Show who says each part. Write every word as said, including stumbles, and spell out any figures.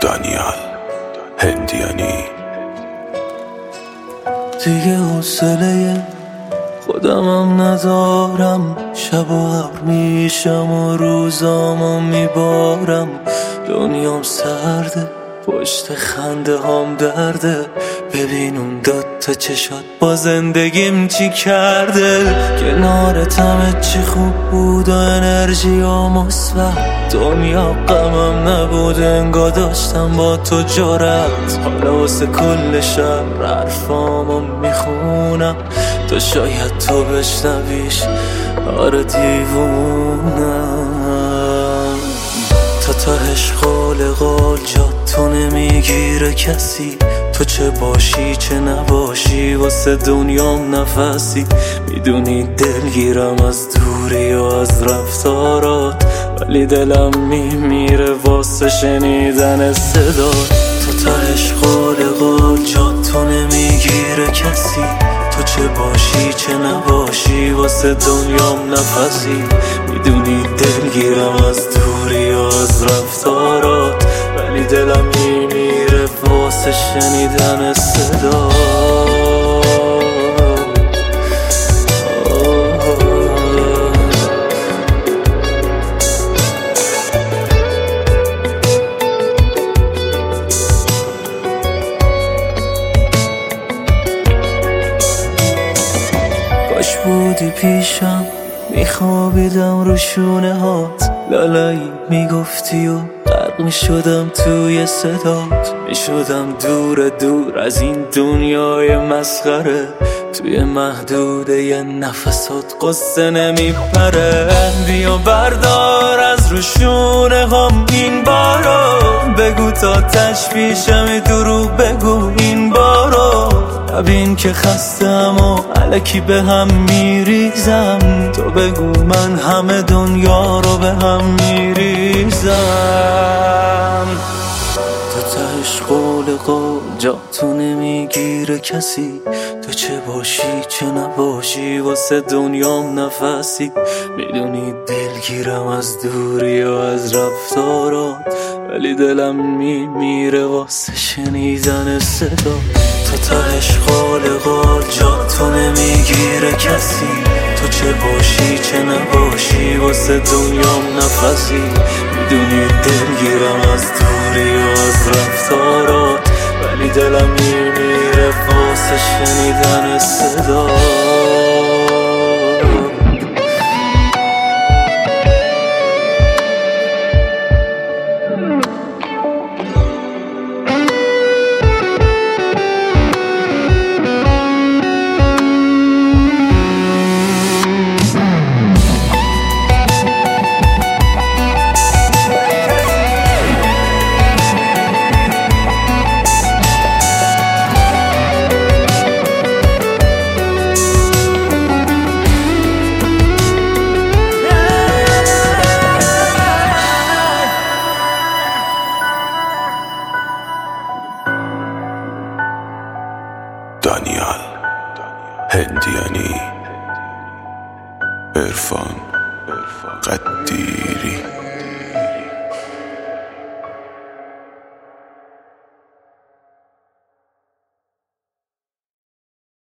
Speaker 1: دانیال هندیانی.
Speaker 2: دیگه حوصله خودمم ندارم، شب و ابر میشم و روزامو میبارم. دنیام سرده، پشت خنده هام درده. ببین اون دوتا چشات با زندگیم چی کرده. کنارت همه چی خوب بود و انرژی و مثبت. دنیا غمم نبود، انگار داشتم با تو جرأت. حالا واسه کل شب حرفامو میخونم، تو شاید تو بشنویش، آره دیوونم. تا تهش قول قول جاتو نمیگیره کسی. تو چه باشی چه نباشی واسه دنیام نفسی. میدونی دلگیرم از دوری و از رفتارات، ولی دلم میمیره واسه شنیدن صدات. تا تهش قول قول جاتو نمیگیره کسی. تو چه باشی چه نباشی واسه دنیام نفسی. میدونی دلگیرم از دوری و از رفتارات، ولی دلم میمیره واسه شنیدن صدا. کاش بودی پیشم، میخوابیدم رو شونه هات. لالایی میگفتی و غرق میشدم توی صدات. میشدم دور دور از این دنیای مسخره. توی محدوده یه نفسات قصه نمیپره. بیا بردار از رو شونه هم این بارو. بگو تا تشویشم دروغ بگو این بارو. ببین که خستم و الکی به هم میریزم. تو بگو من همه دنیا رو به هم میریزم. تو تهش قول قول جاتو نمیگیره کسی. تو چه باشی چه نباشی واسه دنیام نفسی. میدونی دلگیرم از دوری و از رفتارات، ولی دلم میمیره واسه شنیدن صدا. تو تهش قول قول جاتو نمیگیره کسی. تو چه باشی چه نباشی واسه دنیام نفسی. میدونی دلگیرم از دوری و از رفتارات، ولی دلم میمیره واسه شنیدن صدا.
Speaker 1: دانیال هندیانی. عرفان قدیری.